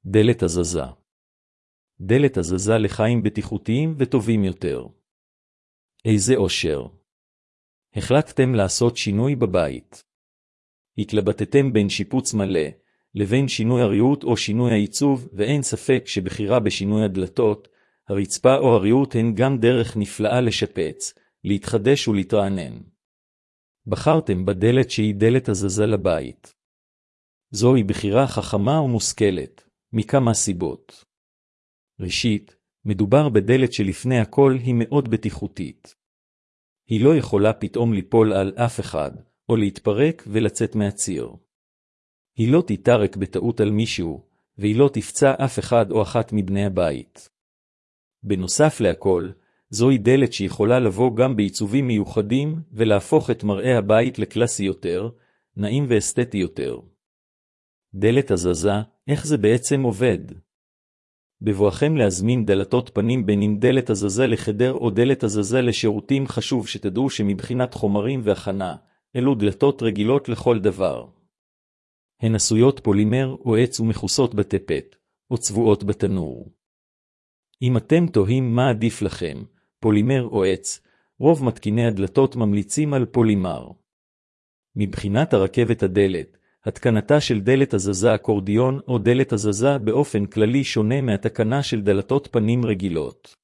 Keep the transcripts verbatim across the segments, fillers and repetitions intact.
דלת הזזה. דלת הזזה לחיים בטיחותיים וטובים יותר. איזה אושר. החלטתם לעשות שינוי בבית. התלבטתם בין שיפוץ מלא, לבין שינוי הריהוט או שינוי העיצוב, ואין ספק שבחירה בשינוי הדלתות, הרצפה או הריהוט הן גם דרך נפלאה לשפץ, להתחדש ולהתרענן. בחרתם בדלת שהיא דלת הזזה לבית. זוהי בחירה חכמה ומושכלת, מכמה סיבות. ראשית, מדובר בדלת שלפני הכל היא מאוד בטיחותית. היא לא יכולה פתאום ליפול על אף אחד, או להתפרק ולצאת מהציר. היא לא תתרק בטעות על מישהו, והיא לא תפצע אף אחד או אחת מבני הבית. בנוסף להכל, זוהי דלת שיכולה לבוא גם בעיצובים מיוחדים, ולהפוך את מראה הבית לקלאסי יותר, נעים ואסתטי יותר. דלת הזזה, איך זה בעצם עובד? בבואכם להזמין דלתות פנים בין אם דלת הזזה לחדר או דלת הזזה לשירותים, חשוב שתדעו שמבחינת חומרים והכנה, אלו דלתות רגילות לכל דבר. הן עשויות פולימר או עץ ומכוסות בטפט, או צבועות בתנור. אם אתם תוהים מה עדיף לכם, פולימר או עץ, רוב מתקיני הדלתות ממליצים על פולימר. מבחינת הרכבת הדלת, התקנתה של דלת הזזה אקורדיון או דלת הזזה באופן כללי שונה מהתקנה של דלתות פנים רגילות.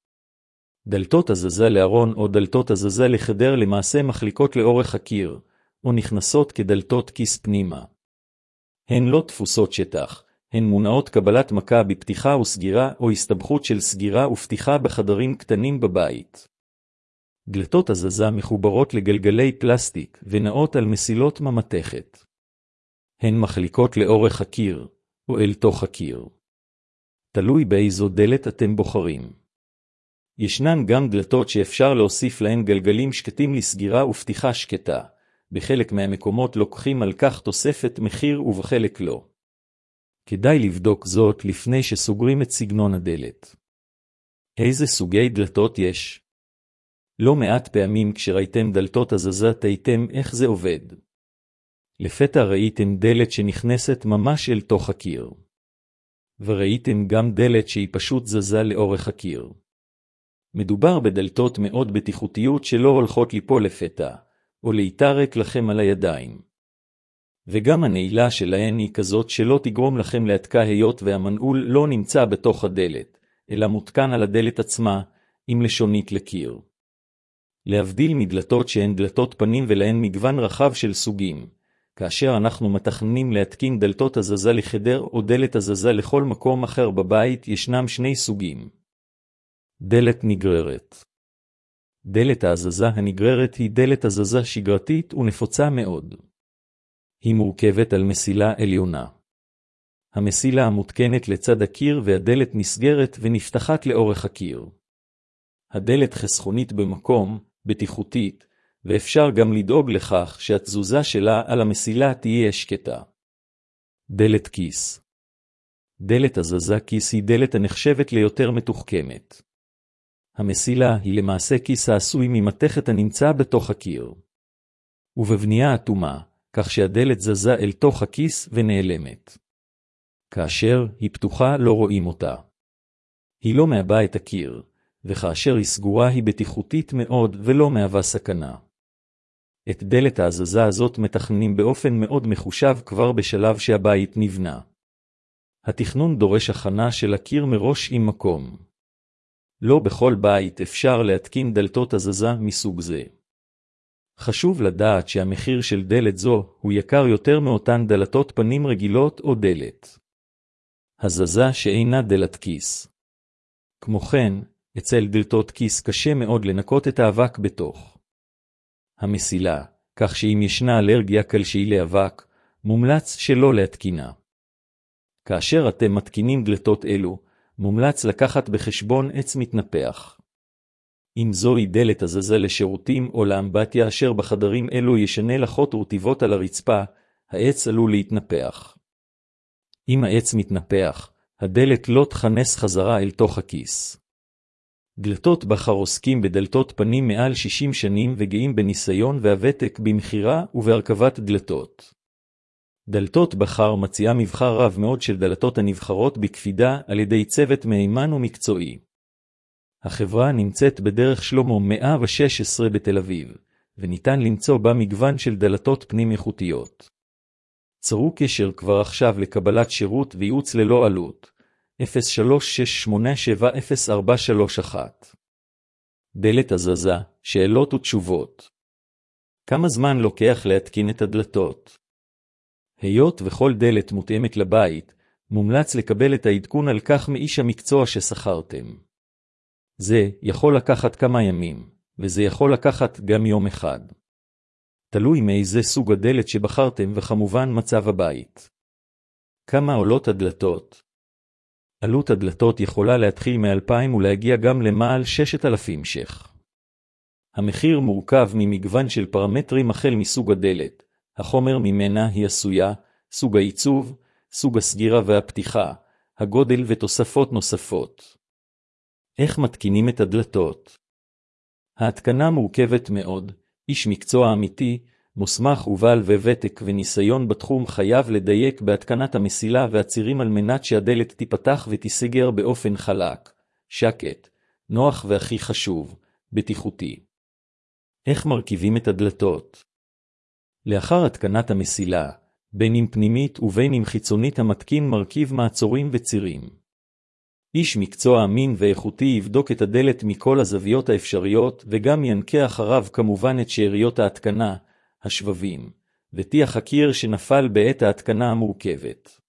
דלתות הזזה לארון או דלתות הזזה לחדר למעשה מחליקות לאורך הקיר, או נכנסות כדלתות כיס פנימה. הן לא תפוסות שטח, הן מונעות קבלת מכה בפתיחה וסגירה או הסתבכות של סגירה ופתיחה בחדרים קטנים בבית. דלתות הזזה מחוברות לגלגלי פלסטיק ונעות על מסילות ממתכת. הן מחליקות לאורך הקיר, או אל תוך הקיר. תלוי באיזו דלת אתם בוחרים. ישנן גם דלתות שאפשר להוסיף להן גלגלים שקטים לסגירה ופתיחה שקטה. בחלק מהמקומות לוקחים על כך תוספת מחיר ובחלק לא. כדאי לבדוק זאת לפני שסוגרים את סגנון הדלת. איזה סוגי דלתות יש? לא מעט פעמים כשראיתם דלתות הזזה תהיתם איך זה עובד. לפתע ראיתם דלת שנכנסת ממש אל תוך הקיר. וראיתם גם דלת שהיא פשוט זזה לאורך הקיר. מדובר בדלתות מאוד בטיחותיות שלא הולכות ליפול לפתע, או להתרק לכם על הידיים. וגם הנעילה שלהן היא כזאת שלא תגרום לכם להתקע היות והמנעול לא נמצא בתוך הדלת, אלא מותקן על הדלת עצמה, עם לשונית לקיר. להבדיל מדלתות שהן דלתות פנים ולהן מגוון רחב של סוגים, כאשר אנחנו מתכננים להתקין דלתות הזזה לחדר או דלת הזזה לכל מקום אחר בבית, ישנם שני סוגים. דלת נגררת. דלת ההזזה הנגררת היא דלת הזזה שגרתית ונפוצה מאוד. היא מורכבת על מסילה עליונה. המסילה המותקנת לצד הקיר והדלת נסגרת ונפתחת לאורך הקיר. הדלת חסכונית במקום, בטיחותית, ואפשר גם לדאוג לכך שהתזוזה שלה על המסילה תהיה שקטה. דלת כיס. דלת הזזה כיס היא דלת הנחשבת ליותר מתוחכמת. המסילה היא למעשה כיס העשוי ממתכת הנמצא בתוך הקיר. ובבנייה אטומה, כך שהדלת זזה אל תוך הכיס ונעלמת. כאשר היא פתוחה לא רואים אותה. היא לא מהווה את הקיר, וכאשר היא סגורה היא בטיחותית מאוד ולא מהווה סכנה. את דלת ההזזה הזאת מתכננים באופן מאוד מחושב כבר בשלב שהבית נבנה. התכנון דורש הכנה של הקיר מראש עם מקום. לא בכל בית אפשר להתקין דלתות הזזה מסוג זה. חשוב לדעת שהמחיר של דלת זו הוא יקר יותר מאותן דלתות פנים רגילות או דלת הזזה שאינה דלת כיס. כמו כן, אצל דלתות כיס קשה מאוד לנקות את האבק בתוך המסילה, כך שאם ישנה אלרגיה כלשהי לאבק, מומלץ שלא להתקינה. כאשר אתם מתקינים דלתות אלו, מומלץ לקחת בחשבון עץ מתנפח. אם זוהי דלת הזזה לשירותים או לאמבטיה אשר בחדרים אלו ישנה לחות ורטיבות על הרצפה, העץ עלול להתנפח. אם העץ מתנפח, הדלת לא תכנס חזרה אל תוך הכיס. דלתות בחר עוסקים בדלתות פנים מעל שישים שנים וגאים בניסיון והוותק במחירה ובהרכבת דלתות. דלתות בחר מציעה מבחר רב מאוד של דלתות הנבחרות בקפידה על ידי צוות מהימן ומקצועי. החברה נמצאת בדרך שלמה מאה ושש עשרה בתל אביב, וניתן למצוא בה מגוון של דלתות פנים איכותיות. צרו קשר כבר עכשיו לקבלת שירות וייעוץ ללא עלות, אפס שלוש שש שמונה שבע אפס ארבע שלוש אחת. דלת הזזה, שאלות ותשובות. כמה זמן לוקח להתקין את הדלתות? היות וכל דלת מותאמת לבית, מומלץ לקבל את העדכון על כך מאיש המקצוע ששכרתם. זה יכול לקחת כמה ימים, וזה יכול לקחת גם יום אחד. תלוי מאיזה סוג הדלת שבחרתם וכמובן מצב הבית. כמה עולות הדלתות? עלות הדלתות יכולה להתחיל מ-אלפיים ולהגיע גם למעל ששת אלפים ש"ח. המחיר מורכב ממגוון של פרמטרים החל מסוג הדלת, החומר ממנה היא עשויה, סוג העיצוב, סוג הסגירה והפתיחה, הגודל ותוספות נוספות. איך מתקינים את הדלתות? ההתקנה מורכבת מאוד, איש מקצוע אמיתי, מוסמך ובעל וותק וניסיון בתחום חייב לדייק בהתקנת המסילה והצירים על מנת שהדלת תיפתח ותיסגר באופן חלק, שקט, נוח והכי חשוב, בטיחותי. איך מרכיבים את הדלתות? לאחר התקנת המסילה, בין אם פנימית ובין אם חיצונית המתקין מרכיב מעצורים וצירים. איש מקצוע אמין ואיכותי יבדוק את הדלת מכל הזוויות האפשריות וגם ינקה אחריו כמובן את שאריות ההתקנה, השבבים, וטיח הקיר שנפל בעת ההתקנה המורכבת.